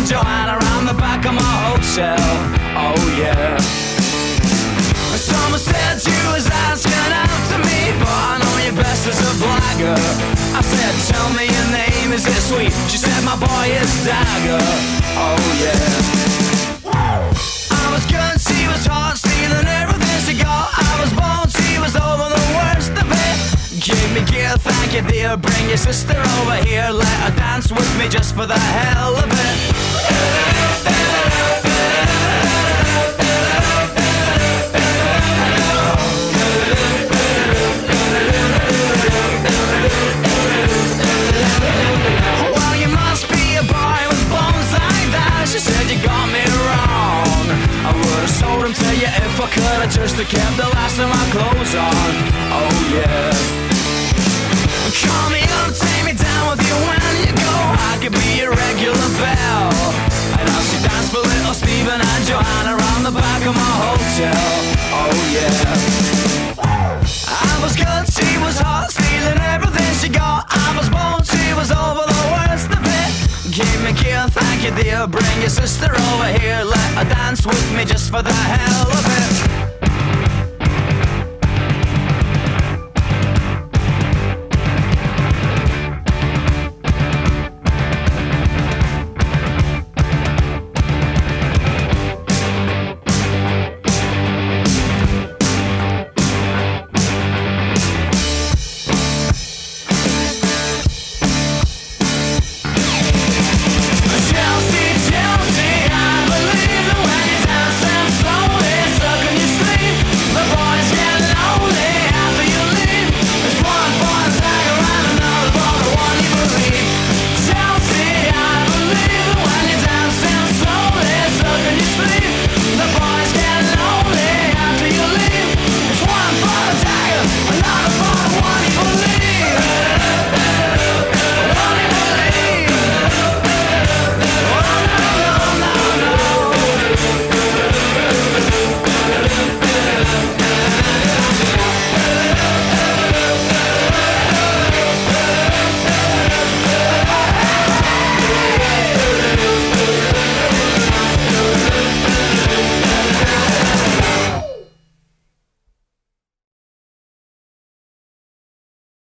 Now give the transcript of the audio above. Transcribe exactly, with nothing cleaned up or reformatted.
Joanna around the back of my hotel. Oh yeah. Someone said you was asking out to me, but I know you best as a blagger. I said, tell me your name, is it sweet? She said, my boy is Dagger. Oh yeah. I was good, she was hot, stealing everything she got. I was bold, she was over the worst of it. Give me gear, thank you dear. Bring your sister over here, let her dance with me just for the hell of it. Well, you must be a boy with bones like that. She said you got me wrong. I would've sold him to you if I could. I just have kept the last of my clothes on. Oh yeah. Call me up, take me down with you when you go. I could be your regular belle. And I'll see dance for little Stephen and Joanna around the back of my hotel. Oh yeah. I was good, she was hot, stealing everything she got. I was bold, she was over the worst of it. Give me gear, thank you dear. Bring your sister over here, let her dance with me just for the hell of it.